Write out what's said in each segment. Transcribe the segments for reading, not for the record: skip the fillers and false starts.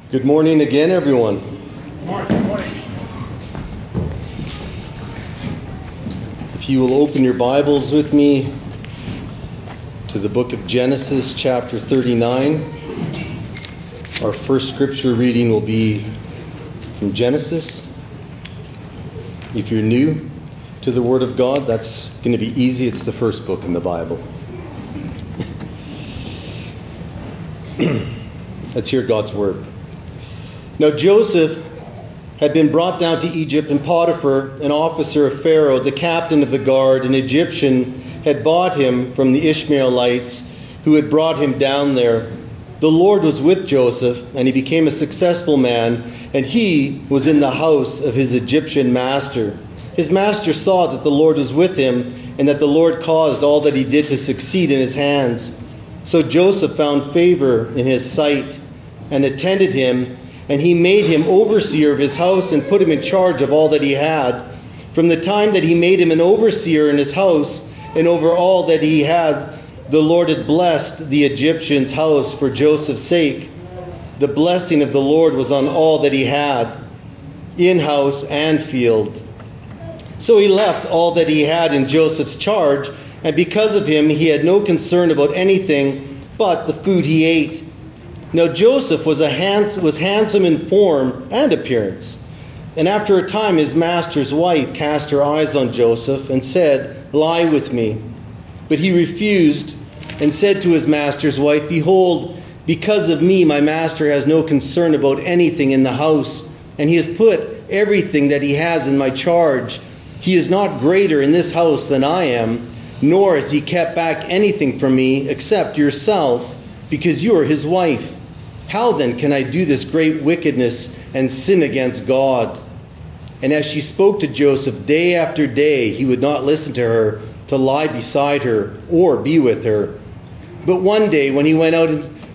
Good morning again, everyone. Good morning. If you will open your Bibles with me to the book of Genesis, chapter 39. Our first scripture reading will be from Genesis. If you're new to the Word of God, that's going to be easy. It's the first book in the Bible. Let's hear God's Word. Now Joseph had been brought down to Egypt, and Potiphar, an officer of Pharaoh, the captain of the guard, an Egyptian, had bought him from the Ishmaelites who had brought him down there. The Lord was with Joseph, and he became a successful man, and he was in the house of his Egyptian master. His master saw that the Lord was with him, and that the Lord caused all that he did to succeed in his hands. So Joseph found favor in his sight and attended him, and he made him overseer of his house and put him in charge of all that he had. From the time that he made him an overseer in his house and over all that he had, the Lord had blessed the Egyptian's house for Joseph's sake. The blessing of the Lord was on all that he had, in house and field. So he left all that he had in Joseph's charge, and because of him he had no concern about anything but the food he ate. Now Joseph was handsome in form and appearance. And after a time his master's wife cast her eyes on Joseph and said, "Lie with me." But he refused and said to his master's wife, "Behold, because of me my master has no concern about anything in the house, and he has put everything that he has in my charge. He is not greater in this house than I am, nor has he kept back anything from me except yourself, because you are his wife. How then can I do this great wickedness and sin against God?" And as she spoke to Joseph day after day, he would not listen to her to lie beside her or be with her. But one day when he went out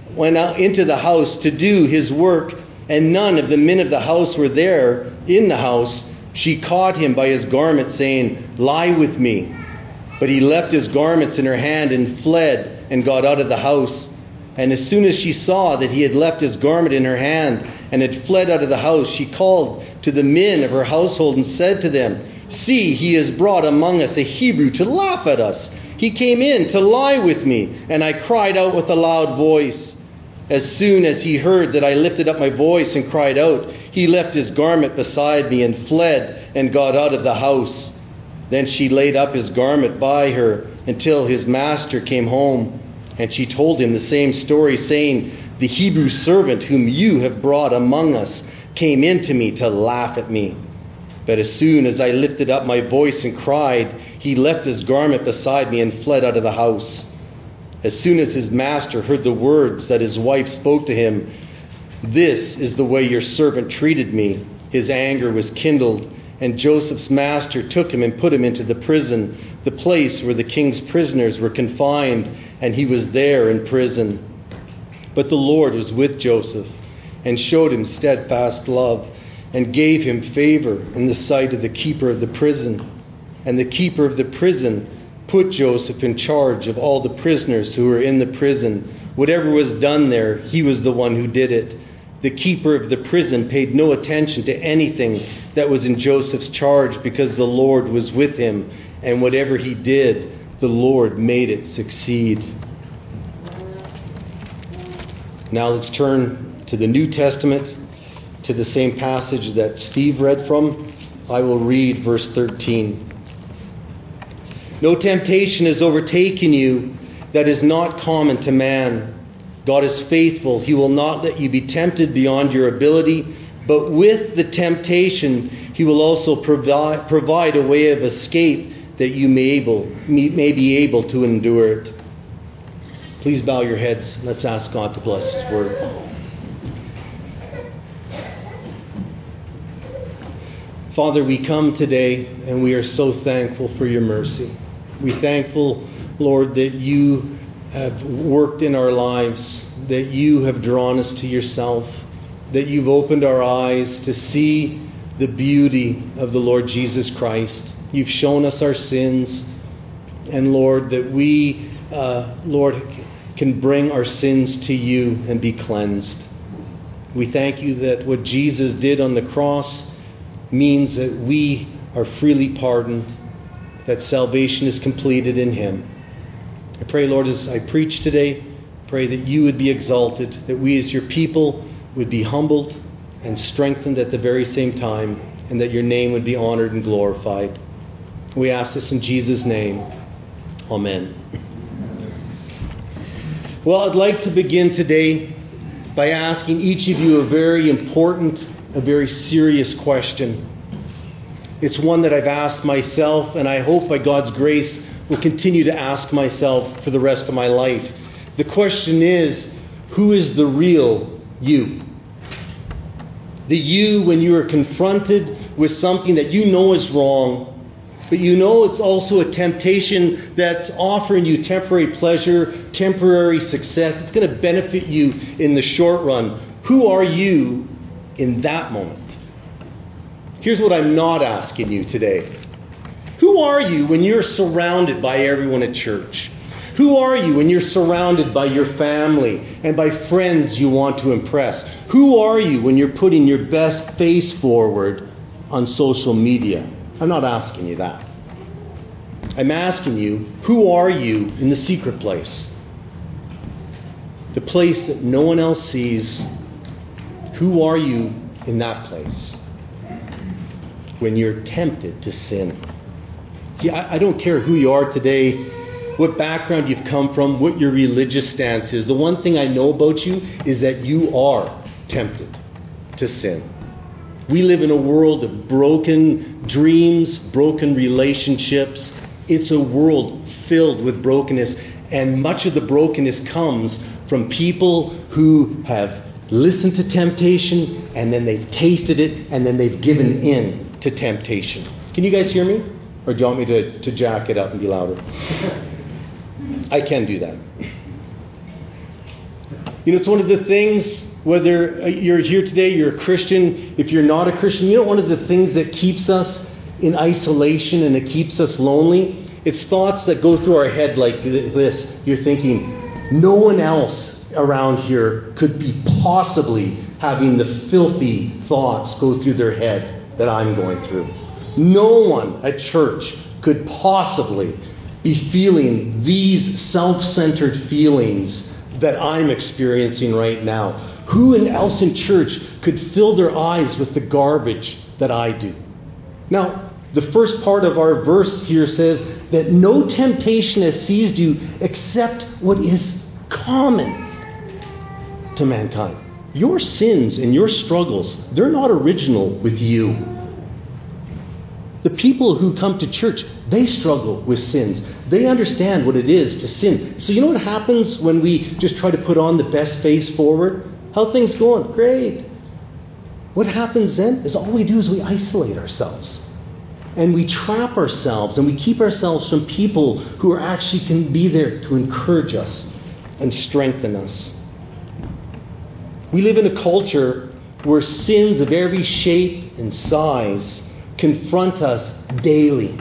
into the house to do his work, and none of the men of the house were there in the house, she caught him by his garment, saying, "Lie with me." But he left his garments in her hand and fled and got out of the house. And as soon as she saw that he had left his garment in her hand and had fled out of the house, she called to the men of her household and said to them, "See, he has brought among us a Hebrew to laugh at us. He came in to lie with me, and I cried out with a loud voice. As soon as he heard that I lifted up my voice and cried out, he left his garment beside me and fled and got out of the house." Then she laid up his garment by her until his master came home. And she told him the same story, saying, "The Hebrew servant whom you have brought among us came in to me to laugh at me. But as soon as I lifted up my voice and cried, he left his garment beside me and fled out of the house." As soon as his master heard the words that his wife spoke to him, "This is the way your servant treated me," his anger was kindled. And Joseph's master took him and put him into the prison, the place where the king's prisoners were confined, and he was there in prison. But the Lord was with Joseph and showed him steadfast love and gave him favor in the sight of the keeper of the prison. And the keeper of the prison put Joseph in charge of all the prisoners who were in the prison. Whatever was done there, he was the one who did it. The keeper of the prison paid no attention to anything that was in Joseph's charge, because the Lord was with him, and whatever he did, the Lord made it succeed. Now let's turn to the New Testament, to the same passage that Steve read from. I will read verse 13. "No temptation has overtaken you that is not common to man. God is faithful. He will not let you be tempted beyond your ability, but with the temptation he will also provide a way of escape that you may be able to endure it." Please bow your heads. Let's ask God to bless his word. Father, we come today and we are so thankful for your mercy. We're thankful, Lord, that you have worked in our lives, that you have drawn us to yourself, that you've opened our eyes to see the beauty of the Lord Jesus Christ. You've shown us our sins, and Lord, that we, Lord, can bring our sins to you and be cleansed. We thank you that what Jesus did on the cross means that we are freely pardoned, that salvation is completed in him. I pray, Lord, as I preach today, pray that you would be exalted, that we as your people would be humbled and strengthened at the very same time, and that your name would be honored and glorified. We ask this in Jesus' name. Amen. Well, I'd like to begin today by asking each of you a very important, a very serious question. It's one that I've asked myself, and I hope by God's grace will continue to ask myself for the rest of my life. The question is, who is the real you? The you when you are confronted with something that you know is wrong, but you know it's also a temptation that's offering you temporary pleasure, temporary success. It's going to benefit you in the short run. Who are you in that moment? Here's what I'm not asking you today. Who are you when you're surrounded by everyone at church? Who are you when you're surrounded by your family and by friends you want to impress? Who are you when you're putting your best face forward on social media? I'm not asking you that. I'm asking you, who are you in the secret place? The place that no one else sees. Who are you in that place when you're tempted to sin? See, I don't care who you are today, what background you've come from, what your religious stance is. The one thing I know about you is that you are tempted to sin. We live in a world of broken dreams, broken relationships. It's a world filled with brokenness, and much of the brokenness comes from people who have listened to temptation, and then they've tasted it, and then they've given in to temptation. Can you guys hear me? Or do you want me to jack it up and be louder? I can do that. You know, it's one of the things, whether you're here today, you're a Christian, if you're not a Christian, you know one of the things that keeps us in isolation and it keeps us lonely? It's thoughts that go through our head like this. You're thinking, no one else around here could be possibly having the filthy thoughts go through their head that I'm going through. No one at church could possibly be feeling these self-centered feelings that I'm experiencing right now. Who else in church could fill their eyes with the garbage that I do? Now, the first part of our verse here says that no temptation has seized you except what is common to mankind. Your sins and your struggles, they're not original with you. The people who come to church, they struggle with sins. They understand what it is to sin. So you know what happens when we just try to put on the best face forward? How things going? Great. What happens then is all we do is we isolate ourselves. And we trap ourselves and we keep ourselves from people who are actually can be there to encourage us and strengthen us. We live in a culture where sins of every shape and size confront us daily.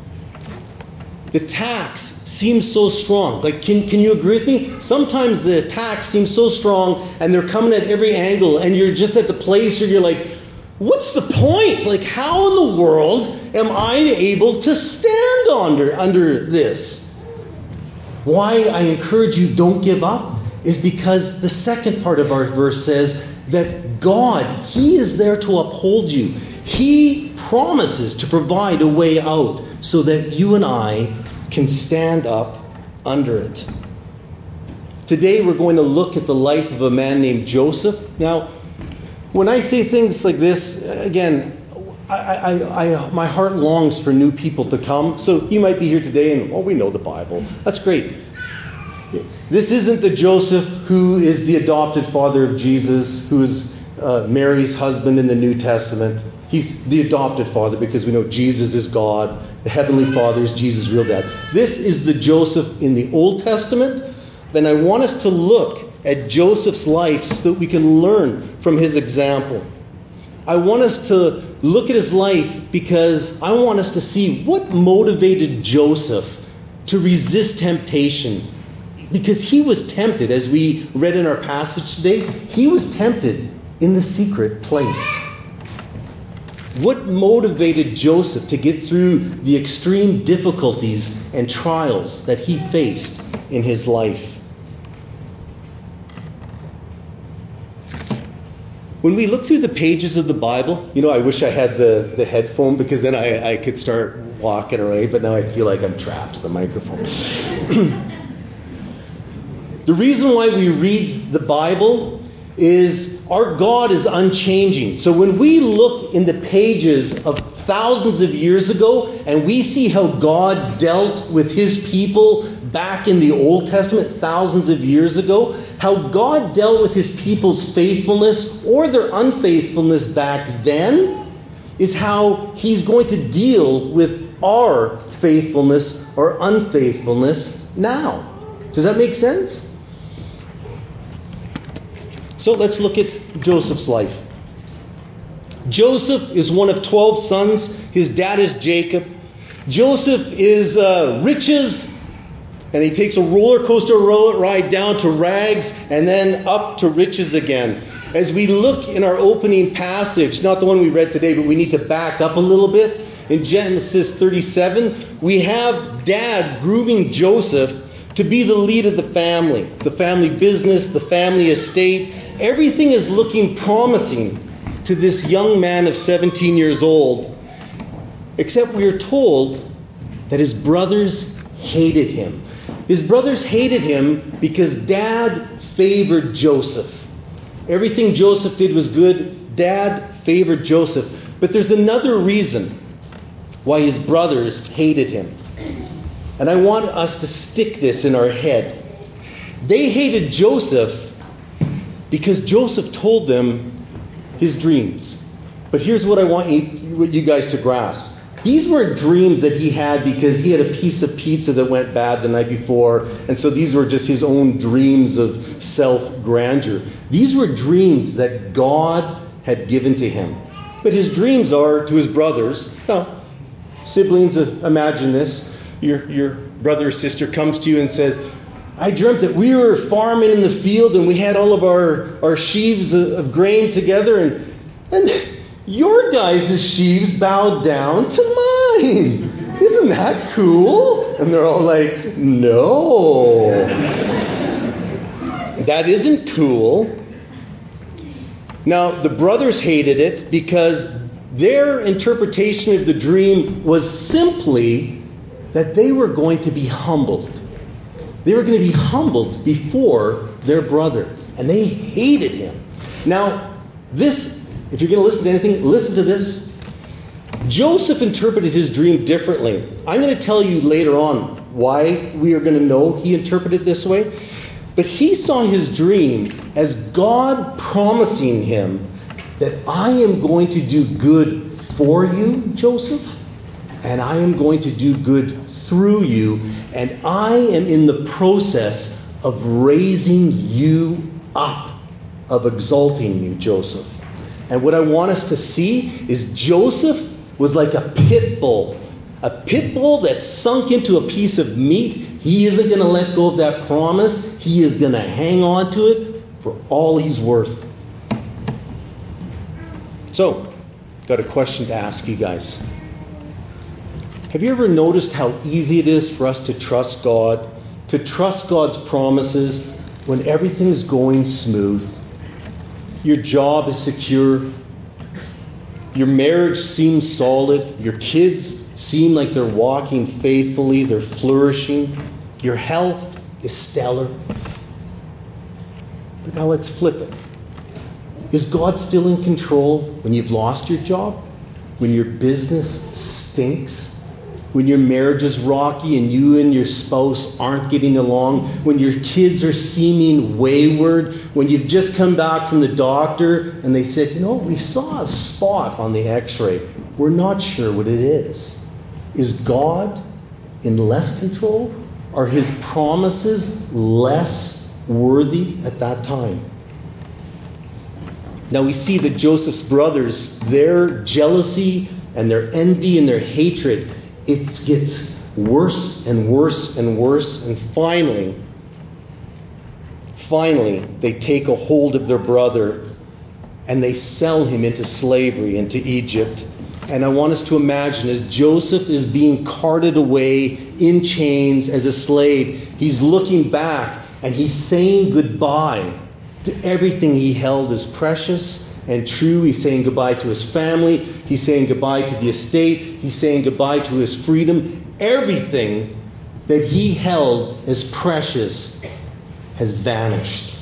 The attacks seem so strong. Like, can you agree with me? Sometimes the attacks seem so strong and they're coming at every angle and you're just at the place where you're like, what's the point? Like, how in the world am I able to stand under this? Why I encourage you, don't give up, is because the second part of our verse says that God, He is there to uphold you. He promises to provide a way out so that you and I can stand up under it. Today we're going to look at the life of a man named Joseph. Now, when I say things like this, again, my heart longs for new people to come. So you might be here today and, we know the Bible. That's great. This isn't the Joseph who is the adopted father of Jesus, who is Mary's husband in the New Testament. He's the adopted father because we know Jesus is God. The Heavenly Father is Jesus' real dad. This is the Joseph in the Old Testament. Then I want us to look at Joseph's life so that we can learn from his example. I want us to look at his life because I want us to see what motivated Joseph to resist temptation. Because he was tempted, as we read in our passage today, he was tempted in the secret place? What motivated Joseph to get through the extreme difficulties and trials that he faced in his life? When we look through the pages of the Bible, I wish I had the headphone, because then I could start walking away, but now I feel like I'm trapped to the microphone. The reason why we read the Bible is our God is unchanging. So when we look in the pages of thousands of years ago and we see how God dealt with his people back in the Old Testament thousands of years ago, how God dealt with his people's faithfulness or their unfaithfulness back then, is how he's going to deal with our faithfulness or unfaithfulness now. Does that make sense? So let's look at Joseph's life. Joseph is one of 12 sons. His dad is Jacob. Joseph is riches, and he takes a roller coaster ride down to rags and then up to riches again. As we look in our opening passage, not the one we read today, but we need to back up a little bit. In Genesis 37, we have Dad grooming Joseph to be the lead of the family business, the family estate. Everything is looking promising to this young man of 17 years old, except we are told that his brothers hated him. His brothers hated him because Dad favored Joseph. Everything Joseph did was good. Dad favored Joseph. But there's another reason why his brothers hated him. And I want us to stick this in our head. They hated Joseph because Joseph told them his dreams. But here's what I want you guys to grasp. These were dreams that he had because he had a piece of pizza that went bad the night before. And so these were just his own dreams of self-grandeur. These were dreams that God had given to him. But his dreams are to his brothers. Now, siblings, imagine this. Your brother or sister comes to you and says, I dreamt that we were farming in the field and we had all of our sheaves of grain together, and your guys' sheaves bowed down to mine. Isn't that cool? And they're all like, no. That isn't cool. Now, the brothers hated it because their interpretation of the dream was simply that they were going to be humbled. They were going to be humbled before their brother. And they hated him. Now, this, if you're going to listen to anything, listen to this. Joseph interpreted his dream differently. I'm going to tell you later on why we are going to know he interpreted this way. But he saw his dream as God promising him that I am going to do good for you, Joseph, and I am going to do good through you, and I am in the process of raising you up, of exalting you, Joseph. And what I want us to see is Joseph was like a pit bull that sunk into a piece of meat. He isn't going to let go of that promise. He is going to hang on to it for all he's worth. So, got a question to ask you guys. Have you ever noticed how easy it is for us to trust God, to trust God's promises when everything's going smooth? Your job is secure. Your marriage seems solid. Your kids seem like they're walking faithfully. They're flourishing. Your health is stellar. But now let's flip it. Is God still in control when you've lost your job? When your business stinks? When your marriage is rocky and you and your spouse aren't getting along? When your kids are seeming wayward? When you've just come back from the doctor and they said, we saw a spot on the x-ray. We're not sure what it is. Is God in less control? Are his promises less worthy at that time? Now we see that Joseph's brothers, their jealousy and their envy and their hatred, it gets worse and worse and worse. And finally, they take a hold of their brother and they sell him into slavery, into Egypt. And I want us to imagine as Joseph is being carted away in chains as a slave, he's looking back and he's saying goodbye to everything he held as precious and true. He's saying goodbye to his family. He's saying goodbye to the estate. He's saying goodbye to his freedom. Everything that he held as precious has vanished.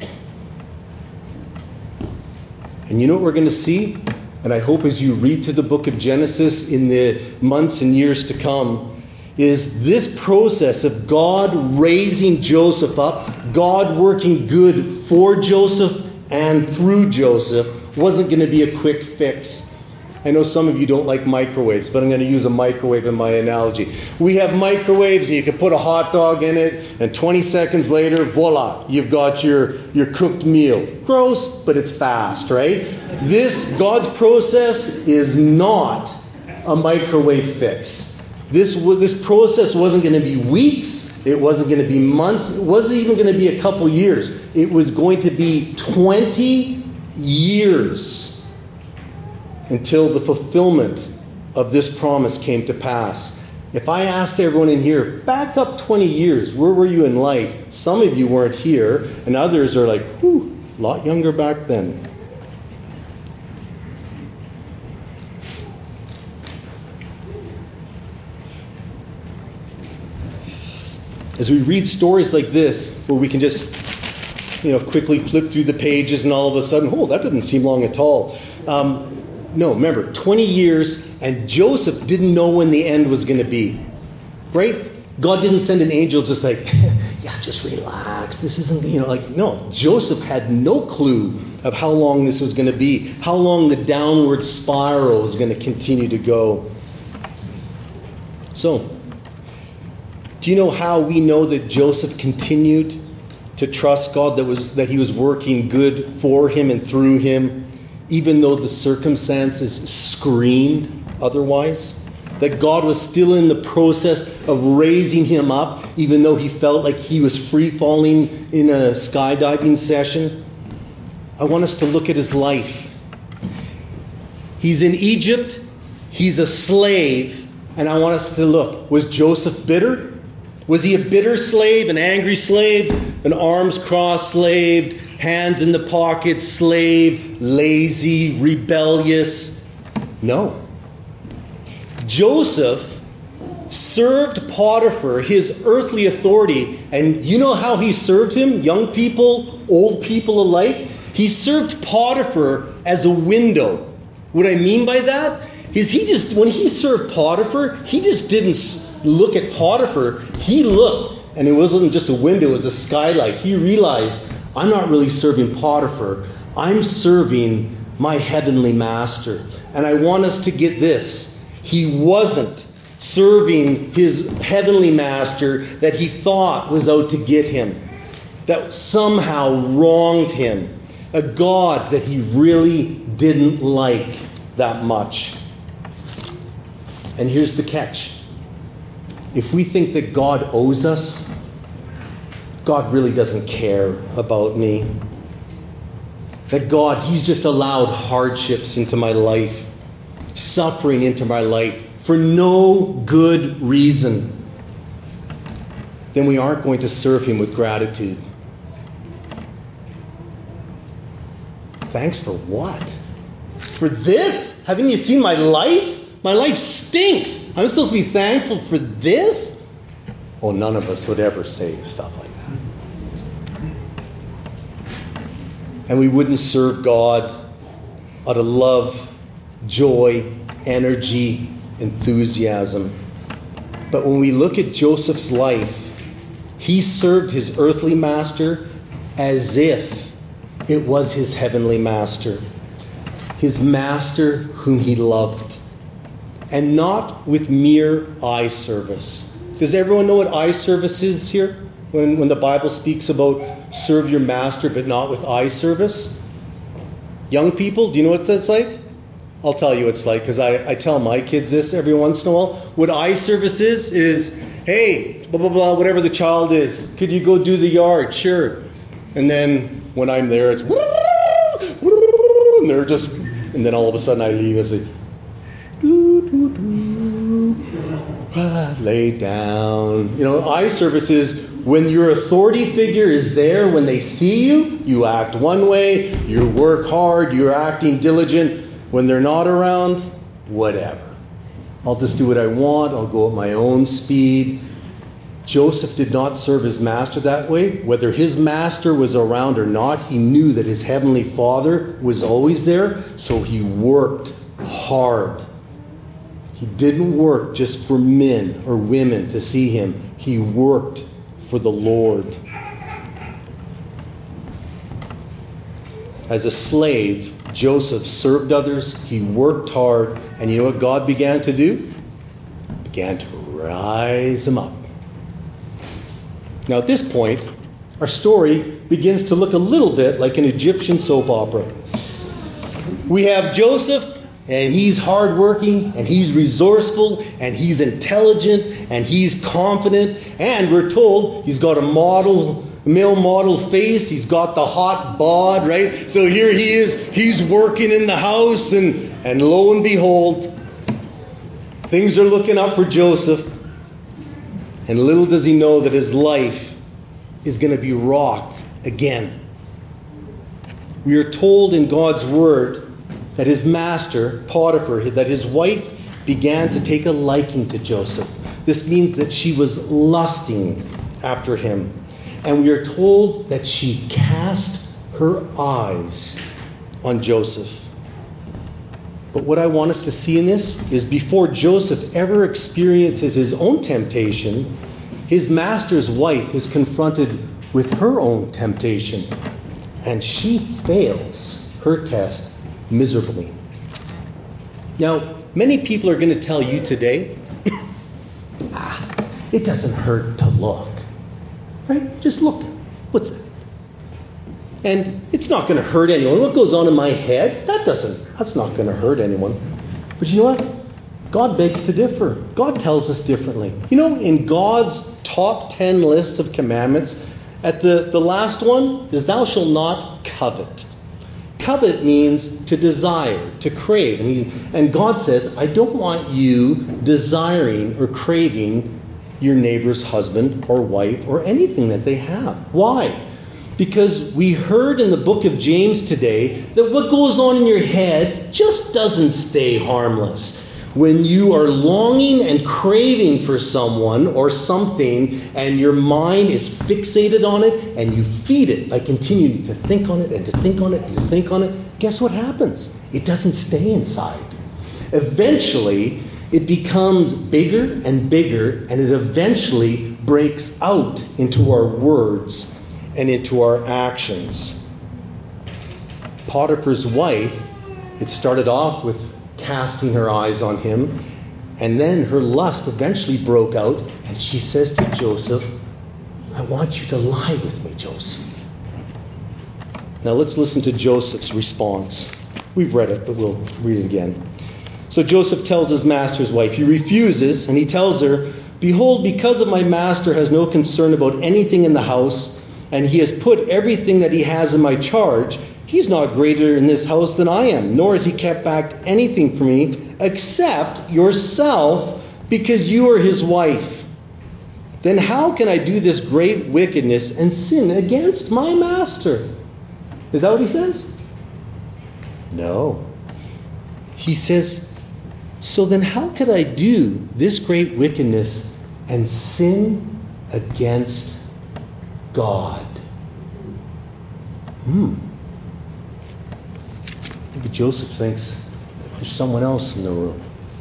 And you know what we're going to see? And I hope as you read through the book of Genesis in the months and years to come, is this process of God raising Joseph up, God working good for Joseph and through Joseph, wasn't going to be a quick fix. I know some of you don't like microwaves, but I'm going to use a microwave in my analogy. We have microwaves, and you can put a hot dog in it, and 20 seconds later, voila, you've got your cooked meal. Gross, but it's fast, right? God's process is not a microwave fix. This process wasn't going to be weeks. It wasn't going to be months. It wasn't even going to be a couple years. It was going to be 20 years until the fulfillment of this promise came to pass. If I asked everyone in here, back up 20 years, where were you in life? Some of you weren't here, and others are like, whew, a lot younger back then. As we read stories like this, where we can just, quickly flip through the pages and all of a sudden, that didn't seem long at all. No, remember, 20 years, and Joseph didn't know when the end was going to be. Right? God didn't send an angel just like, yeah, just relax. This isn't, no. Joseph had no clue of how long this was going to be, how long the downward spiral was going to continue to go. So, do you know how we know that Joseph continued to trust God, that he was working good for him and through him, even though the circumstances screamed otherwise? That God was still in the process of raising him up, even though he felt like he was free falling in a skydiving session? I want us to look at his life. He's in Egypt, he's a slave, and I want us to look. Was Joseph bitter? Was he a bitter slave, an angry slave, an arms crossed slave, hands in the pocket slave, lazy, rebellious? No. Joseph served Potiphar, his earthly authority, and you know how he served him, young people, old people alike? He served Potiphar as a window. What I mean by that is when he served Potiphar, he just didn't look at Potiphar. He looked, and it wasn't just a window, it was a skylight. He realized, I'm not really serving Potiphar, I'm serving my heavenly master. And I want us to get this. He wasn't serving his heavenly master that he thought was out to get him, that somehow wronged him, a God that he really didn't like that much. And here's the catch. If we think that God owes us, God really doesn't care about me. That God, he's just allowed hardships into my life, suffering into my life for no good reason, then we aren't going to serve him with gratitude. Thanks for what? For this? Haven't you seen my life? My life stinks. I'm supposed to be thankful for this? Oh, none of us would ever say stuff like that. And we wouldn't serve God out of love, joy, energy, enthusiasm. But when we look at Joseph's life, he served his earthly master as if it was his heavenly master. His master whom he loved. And not with mere eye service. Does everyone know what eye service is here? When the Bible speaks about serve your master but not with eye service? Young people, do you know what that's like? I'll tell you what it's like, because I tell my kids this every once in a while. What eye service is, hey, blah, blah, blah, whatever the child is, could you go do the yard? Sure. And then when I'm there, it's and they're just, and then all of a sudden I leave and say, lay down. Eye service is when your authority figure is there, when they see you, you act one way, you work hard, you're acting diligent. When they're not around, whatever. I'll just do what I want, I'll go at my own speed. Joseph did not serve his master that way. Whether his master was around or not, he knew that his heavenly Father was always there, so he worked hard. He didn't work just for men or women to see him. He worked for the Lord. As a slave, Joseph served others, he worked hard, and you know what God began to do? Began to rise him up. Now at this point, our story begins to look a little bit like an Egyptian soap opera. We have Joseph, and he's hardworking, and he's resourceful, and he's intelligent, and he's confident, and we're told he's got a male model face, he's got the hot bod, right? So here he is, he's working in the house, and lo and behold, things are looking up for Joseph, and little does he know that his life is going to be rocked again. We are told in God's Word that his master, Potiphar, that his wife began to take a liking to Joseph. This means that she was lusting after him. And we are told that she cast her eyes on Joseph. But what I want us to see in this is before Joseph ever experiences his own temptation, his master's wife is confronted with her own temptation. And she fails her test miserably. Now, many people are going to tell you today, it doesn't hurt to look. Right? Just look. What's that? And it's not going to hurt anyone. What goes on in my head, that's not going to hurt anyone. But you know what? God begs to differ. God tells us differently. In God's top 10 list of commandments, at the last one is thou shalt not covet. Covet means to desire, to crave. And God says, I don't want you desiring or craving your neighbor's husband or wife or anything that they have. Why? Because we heard in the book of James today that what goes on in your head just doesn't stay harmless. When you are longing and craving for someone or something and your mind is fixated on it and you feed it by continuing to think on it and to think on it and to think on it, guess what happens? It doesn't stay inside. Eventually, it becomes bigger and bigger, and it eventually breaks out into our words and into our actions. Potiphar's wife, it started off with casting her eyes on him, and then her lust eventually broke out, and she says to Joseph, I want you to lie with me, Joseph. Now let's listen to Joseph's response. We've read it, but we'll read it again. So Joseph tells his master's wife. He refuses, and he tells her, behold, because of my master has no concern about anything in the house, and he has put everything that he has in my charge, he's not greater in this house than I am, nor has he kept back anything from me, except yourself, because you are his wife. Then how can I do this great wickedness and sin against my master? Is that what he says? No. He says, so then how could I do this great wickedness and sin against God? Maybe Joseph thinks there's someone else in the room.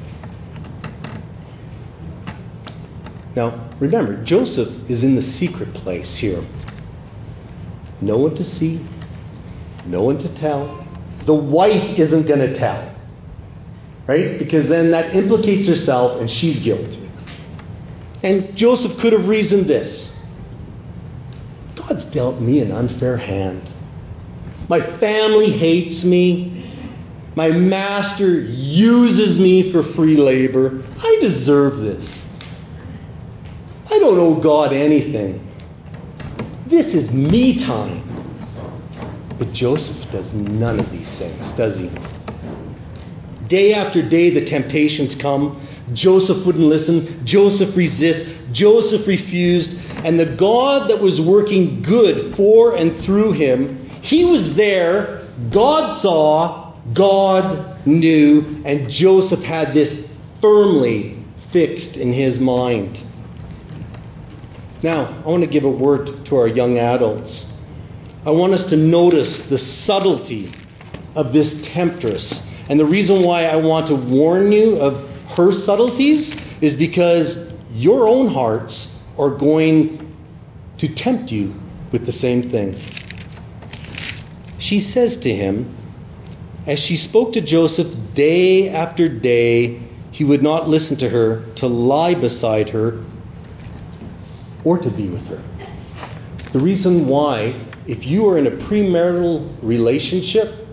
Now, remember, Joseph is in the secret place here. No one to see, no one to tell. The wife isn't going to tell. Right? Because then that implicates herself and she's guilty. And Joseph could have reasoned this. God's dealt me an unfair hand. My family hates me. My master uses me for free labor. I deserve this. I don't owe God anything. This is me time. But Joseph does none of these things, does he? Day after day, the temptations come. Joseph wouldn't listen. Joseph resists. Joseph refused. And the God that was working good for and through him, he was there. God saw. God knew. And Joseph had this firmly fixed in his mind. Now, I want to give a word to our young adults. I want us to notice the subtlety of this temptress. And the reason why I want to warn you of her subtleties is because your own hearts are going to tempt you with the same thing. She says to him, as she spoke to Joseph day after day, he would not listen to her, to lie beside her, or to be with her. The reason why, if you are in a premarital relationship,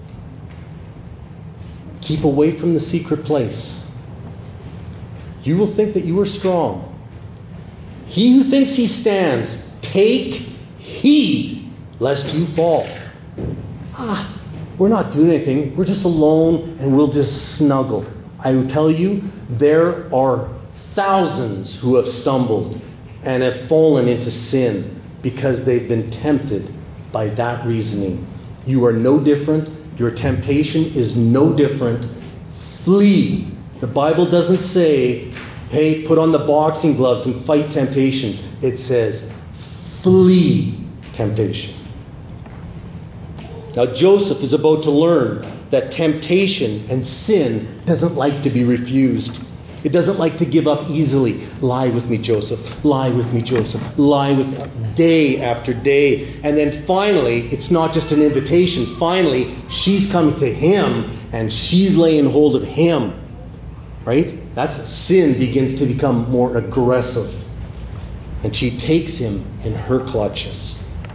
keep away from the secret place. You will think that you are strong. He who thinks he stands, take heed lest you fall. We're not doing anything. We're just alone and we'll just snuggle. I will tell you, there are thousands who have stumbled and have fallen into sin because they've been tempted by that reasoning. You are no different. Your temptation is no different. Flee. The Bible doesn't say, hey, put on the boxing gloves and fight temptation. It says, flee temptation. Now Joseph is about to learn that temptation and sin doesn't like to be refused. It doesn't like to give up easily. Lie with me, Joseph. Lie with me, Joseph. Lie with me. Day after day. And then finally, it's not just an invitation. Finally, she's coming to him and she's laying hold of him. Right? That's sin begins to become more aggressive. And she takes him in her clutches.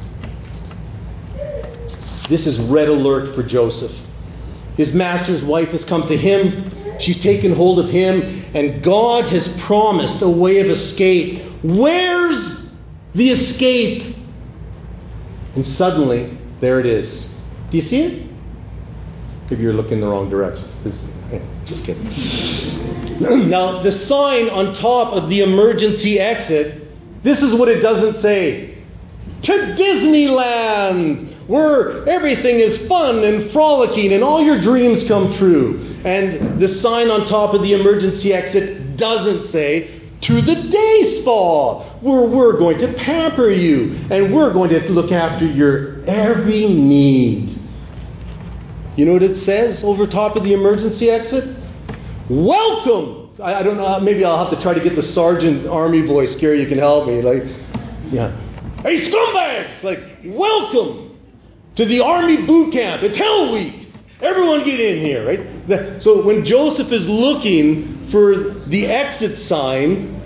This is red alert for Joseph. His master's wife has come to him. She's taken hold of him. And God has promised a way of escape. Where's the escape? And suddenly, there it is. Do you see it? Maybe you're looking the wrong direction. Just kidding. Now, the sign on top of the emergency exit, this is what it doesn't say. To Disneyland, where everything is fun and frolicking and all your dreams come true. And the sign on top of the emergency exit doesn't say, to the day spa, where we're going to pamper you and we're going to look after your every need. You know what it says over top of the emergency exit? Welcome! I don't know, maybe I'll have to try to get the Sergeant Army voice. Gary, you can help me. Hey, scumbags! Welcome to the Army boot camp. It's Hell Week. Everyone get in here, right? So when Joseph is looking for the exit sign,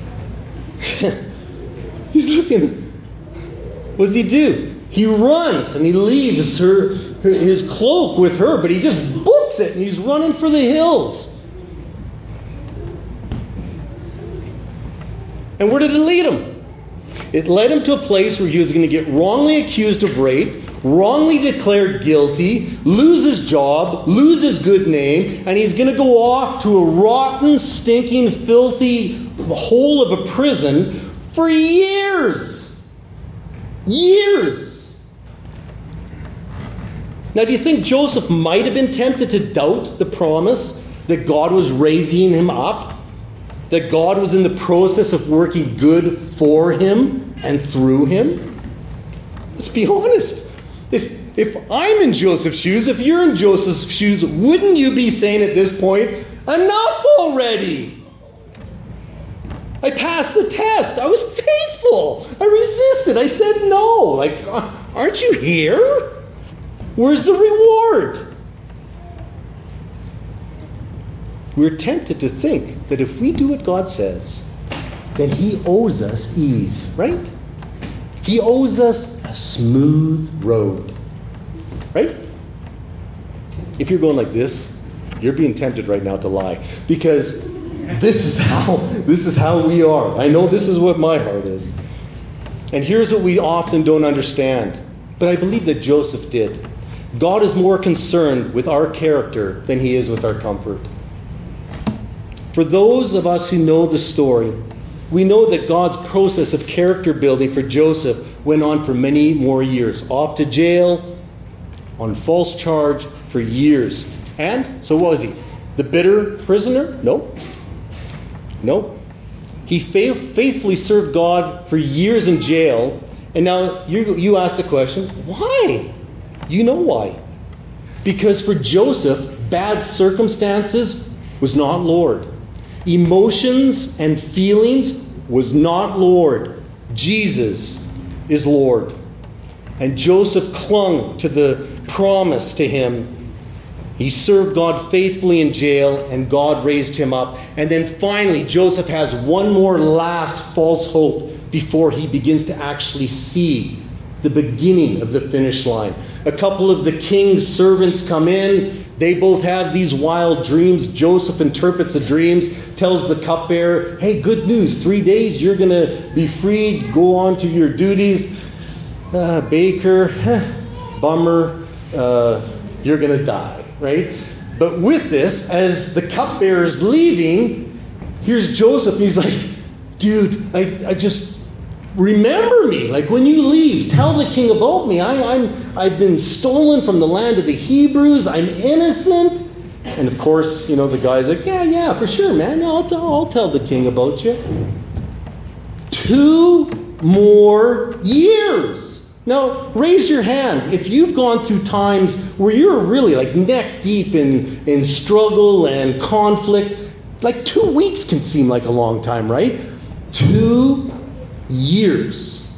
he's looking. What does he do? He runs and he leaves his cloak with her, but he just books it and he's running for the hills. And where did it lead him? It led him to a place where he was going to get wrongly accused of rape, wrongly declared guilty, lose his job, lose his good name, and he's going to go off to a rotten, stinking, filthy hole of a prison for years. Years. Now, do you think Joseph might have been tempted to doubt the promise that God was raising him up? That God was in the process of working good for him and through him? Let's be honest. If I'm in Joseph's shoes, if you're in Joseph's shoes, wouldn't you be saying at this point, enough already? I passed the test. I was faithful. I resisted. I said no. Aren't you here? Where's the reward? We're tempted to think that if we do what God says, then He owes us ease, right? He owes us a smooth road, right? If you're going like this, you're being tempted right now to lie, because this is how we are. I know this is what my heart is. And here's what we often don't understand, but I believe that Joseph did. God is more concerned with our character than He is with our comfort. For those of us who know the story, we know that God's process of character building for Joseph went on for many more years. Off to jail, on false charge for years. And so what was he? The bitter prisoner? No. No. He faithfully served God for years in jail. And now you ask the question, why? You know why. Because for Joseph, bad circumstances was not Lord. Emotions and feelings was not Lord. Jesus is Lord. And Joseph clung to the promise to him. He served God faithfully in jail, and God raised him up. And then finally, Joseph has one more last false hope before he begins to actually see the beginning of the finish line. A couple of the king's servants come in. They both have these wild dreams. Joseph interprets the dreams, tells the cupbearer, hey, good news, 3 days, you're going to be freed, go on to your duties. Baker, bummer, you're going to die, right? But with this, as the cupbearer's leaving, here's Joseph, and he's like, dude, I just... remember me, like when you leave, tell the king about me. I've been stolen from the land of the Hebrews. I'm innocent. And of course, the guy's like, yeah, for sure, man. I'll tell the king about you. 2 more years. Now, raise your hand if you've gone through times where you're really like neck deep in struggle and conflict. Like 2 weeks can seem like a long time, right? 2 years.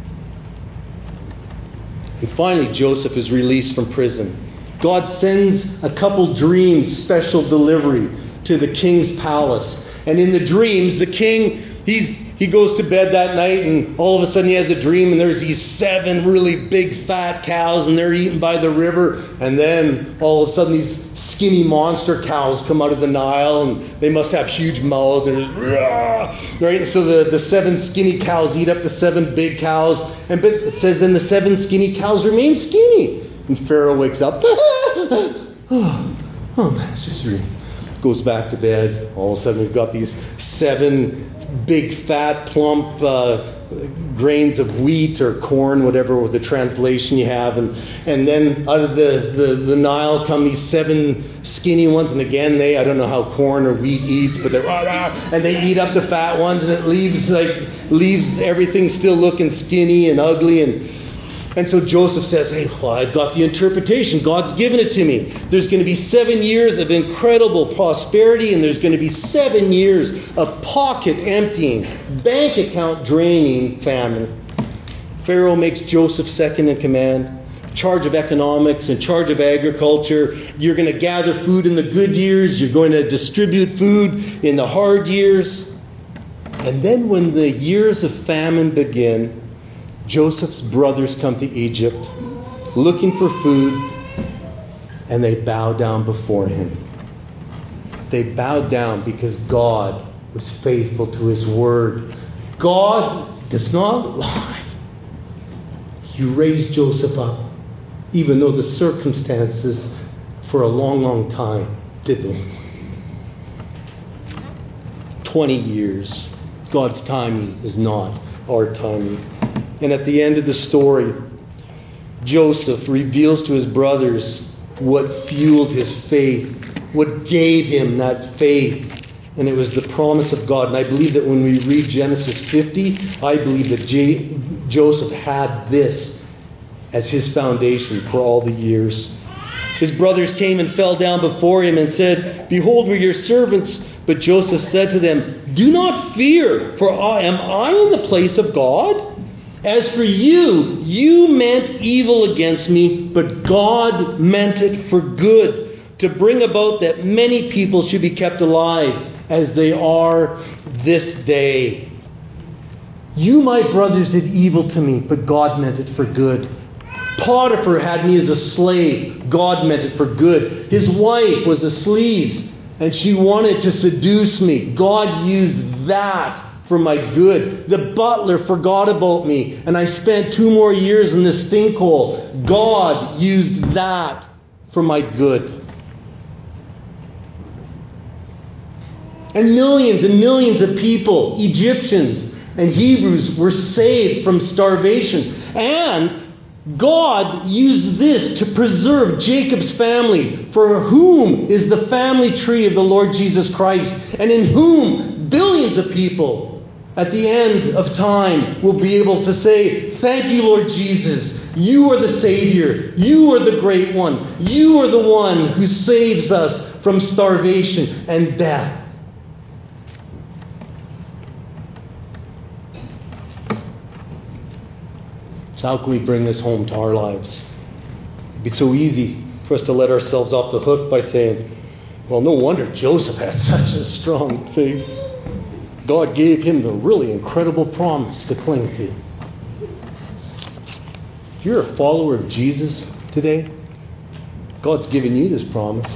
And finally, Joseph is released from prison. God sends a couple dreams, special delivery to the king's palace. And in the dreams, the king, he goes to bed that night, and all of a sudden he has a dream, and there's these 7 really big fat cows, and they're eaten by the river. And then all of a sudden these skinny monster cows come out of the Nile, and they must have huge mouths. And right? And so the 7 skinny cows eat up the 7 big cows. But it says then the 7 skinny cows remain skinny. And Pharaoh wakes up. Oh man, it's just a dream. Goes back to bed. All of a sudden we've got these 7 big, fat, plump grains of wheat or corn, whatever the translation you have. And then out of the Nile come these 7 skinny ones. And again, I don't know how corn or wheat eats, but they're and they eat up the fat ones, and it leaves everything still looking skinny and ugly. And so Joseph says, hey, well, I've got the interpretation. God's given it to me. There's going to be 7 years of incredible prosperity, and there's going to be 7 years of pocket emptying, bank account draining famine. Pharaoh makes Joseph second in command, charge of economics, in charge of agriculture. You're going to gather food in the good years. You're going to distribute food in the hard years. And then when the years of famine begin, Joseph's brothers come to Egypt looking for food, and they bow down before him. They bowed down because God was faithful to his word. God does not lie. He raised Joseph up, even though the circumstances for a long, long time didn't. 20 years. God's timing is not our timing. And at the end of the story, Joseph reveals to his brothers what fueled his faith, what gave him that faith. And it was the promise of God. And I believe that when we read Genesis 50, I believe that Joseph had this as his foundation for all the years. His brothers came and fell down before him and said, behold, we're your servants. But Joseph said to them, do not fear, for am I in the place of God? As for you, you meant evil against me, but God meant it for good, to bring about that many people should be kept alive, as they are this day. You, my brothers, did evil to me, but God meant it for good. Potiphar had me as a slave. God meant it for good. His wife was a sleaze, and she wanted to seduce me. God used that for my good. The butler forgot about me, and I spent 2 more years in this stinkhole. God used that for my good. And millions of people, Egyptians and Hebrews, were saved from starvation. And God used this to preserve Jacob's family, for whom is the family tree of the Lord Jesus Christ, and in whom billions of people at the end of time will be able to say, thank you, Lord Jesus. You are the Savior. You are the great one. You are the one who saves us from starvation and death. So how can we bring this home to our lives? It'd be so easy for us to let ourselves off the hook by saying, well, no wonder Joseph had such a strong faith. God gave him the really incredible promise to cling to. If you're a follower of Jesus today, God's given you this promise.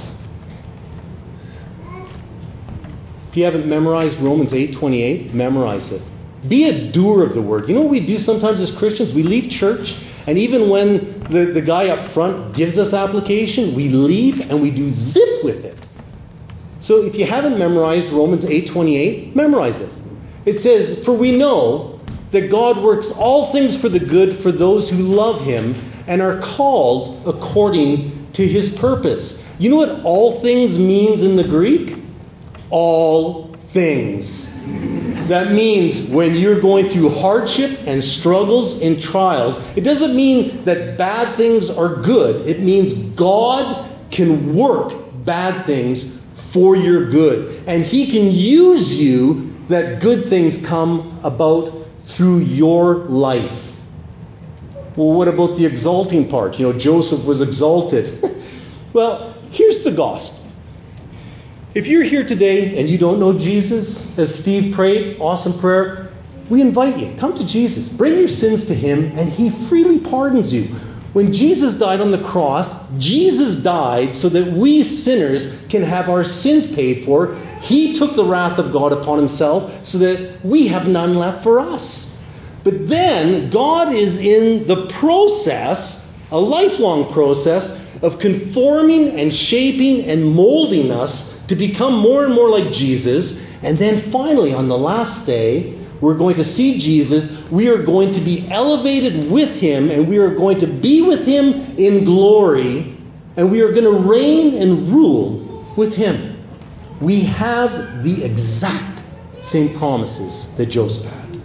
If you haven't memorized Romans 8:28, memorize it. Be a doer of the word. You know what we do sometimes as Christians? We leave church, and even when the guy up front gives us application, we leave and we do zip with it. So if you haven't memorized Romans 8:28, memorize it. It says, for we know that God works all things for the good for those who love Him and are called according to His purpose. You know what all things means in the Greek? All things. That means when you're going through hardship and struggles and trials, it doesn't mean that bad things are good. It means God can work bad things for your good. And He can use you that good things come about through your life. Well, what about the exalting part? You know, Joseph was exalted. Well, here's the gospel. If you're here today and you don't know Jesus, as Steve prayed, awesome prayer, we invite you, come to Jesus. Bring your sins to Him and He freely pardons you. When Jesus died on the cross, Jesus died so that we sinners can have our sins paid for. He took the wrath of God upon Himself so that we have none left for us. But then God is in the process, a lifelong process, of conforming and shaping and molding us to become more and more like Jesus. And then finally, on the last day, we're going to see Jesus. We are going to be elevated with Him, and we are going to be with Him in glory, and we are going to reign and rule with Him. We have the exact same promises that Joseph had.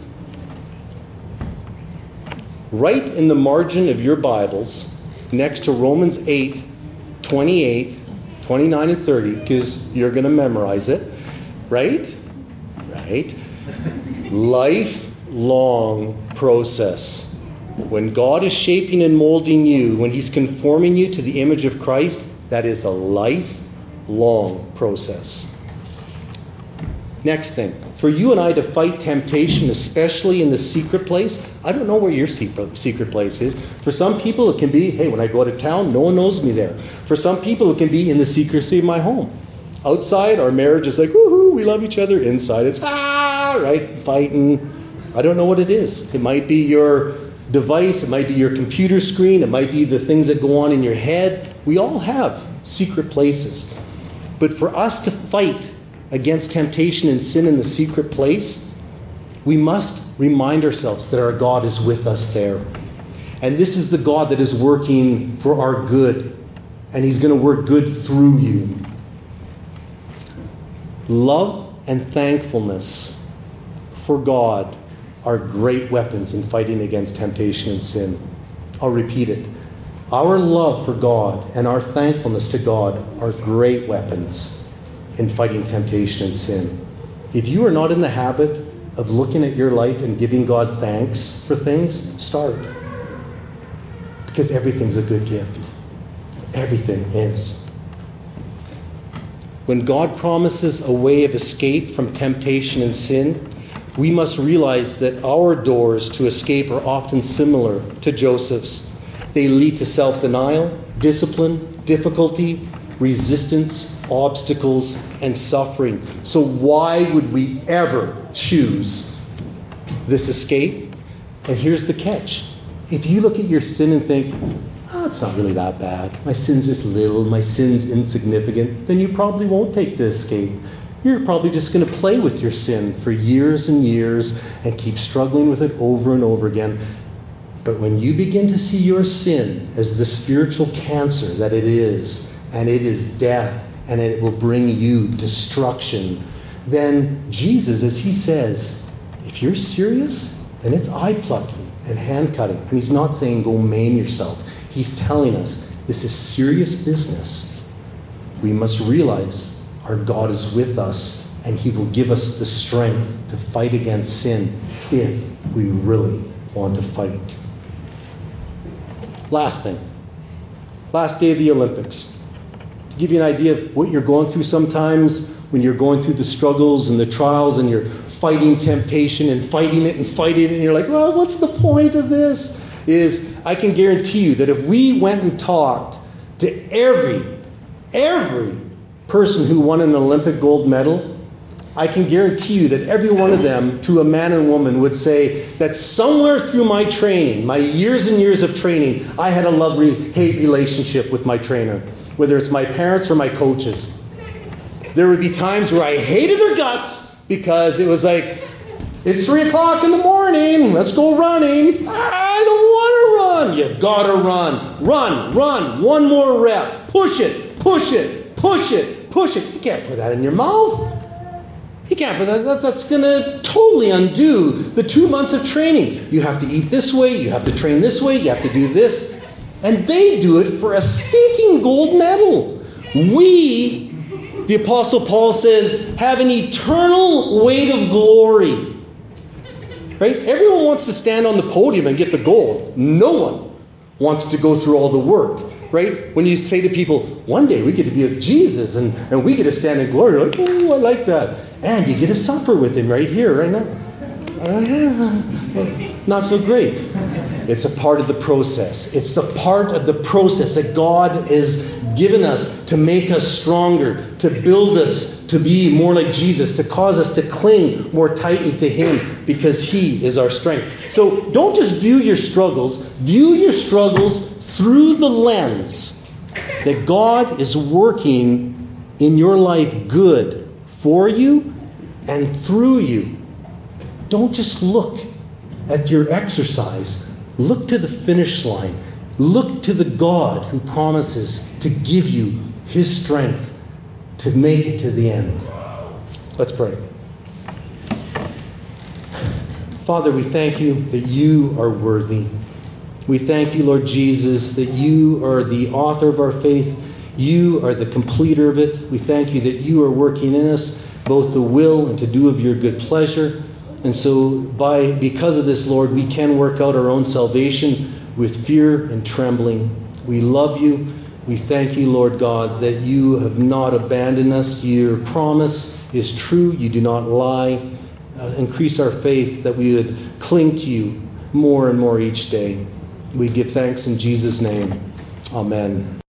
Right in the margin of your Bibles, next to Romans 8:28, 29 and 30, because you're going to memorize it. Right? Right? Lifelong process. When God is shaping and molding you, when He's conforming you to the image of Christ, that is a lifelong process. Next thing. For you and I to fight temptation, especially in the secret place, I don't know where your secret place is. For some people it can be, hey, when I go to town, no one knows me there. For some people it can be in the secrecy of my home. Outside, our marriage is like, woohoo, we love each other. Inside, it's, right, fighting. I don't know what it is. It might be your device. It might be your computer screen. It might be the things that go on in your head. We all have secret places. But for us to fight against temptation and sin in the secret place, we must remind ourselves that our God is with us there. And this is the God that is working for our good. And He's going to work good through you. Love and thankfulness for God are great weapons in fighting against temptation and sin. I'll repeat it. Our love for God and our thankfulness to God are great weapons in fighting temptation and sin. If you are not in the habit of looking at your life and giving God thanks for things, start. Because everything's a good gift. Everything is. When God promises a way of escape from temptation and sin, we must realize that our doors to escape are often similar to Joseph's. They lead to self-denial, discipline, difficulty, resistance, obstacles, and suffering. So why would we ever choose this escape. And here's the catch. If you look at your sin and think, it's not really that bad. My sin's just little. My sin's insignificant. Then you probably won't take the escape. You're probably just going to play with your sin for years and years and keep struggling with it over and over again. But when you begin to see your sin as the spiritual cancer that it is, and it is death, and it will bring you destruction, then Jesus, as he says, if you're serious, then it's eye-plucking and hand-cutting. And he's not saying go maim yourself. He's telling us this is serious business. We must realize our God is with us, and he will give us the strength to fight against sin if we really want to fight. Last thing. Last day of the Olympics. To give you an idea of what you're going through sometimes when you're going through the struggles and the trials and you're fighting temptation and fighting it and you're like, well, what's the point of this? Is I can guarantee you that if we went and talked to every person who won an Olympic gold medal, I can guarantee you that every one of them, to a man and woman, would say that somewhere through my training, my years and years of training, I had a love-hate relationship with my trainer, whether it's my parents or my coaches. There would be times where I hated their guts because it was like, it's 3 o'clock in the morning, let's go running. I don't want to run. You've got to run. Run. One more rep. Push it. You can't put that in your mouth. You can't put that. That's going to totally undo the 2 months of training. You have to eat this way. You have to train this way. You have to do this. And they do it for a stinking gold medal. We, the Apostle Paul says, have an eternal weight of glory. Right? Everyone wants to stand on the podium and get the gold. No one wants to go through all the work. Right? When you say to people, one day we get to be with Jesus and we get to stand in glory, you're like, oh, I like that. And you get to suffer with him right here, right now. Not so great. It's a part of the process. It's a part of the process that God has given us to make us stronger, to build us to be more like Jesus, to cause us to cling more tightly to him because he is our strength. So don't just view your struggles. View your struggles through the lens that God is working in your life good for you and through you. Don't just look at your exercise. Look to the finish line. Look to the God who promises to give you his strength to make it to the end. Let's pray. Father, we thank you that you are worthy. We thank you, Lord Jesus, that you are the author of our faith. You are the completer of it. We thank you that you are working in us both the will and to do of your good pleasure. And so because of this, Lord, we can work out our own salvation with fear and trembling. We love you. We thank you, Lord God, that you have not abandoned us. Your promise is true. You do not lie. Increase our faith that we would cling to you more and more each day. We give thanks in Jesus' name. Amen.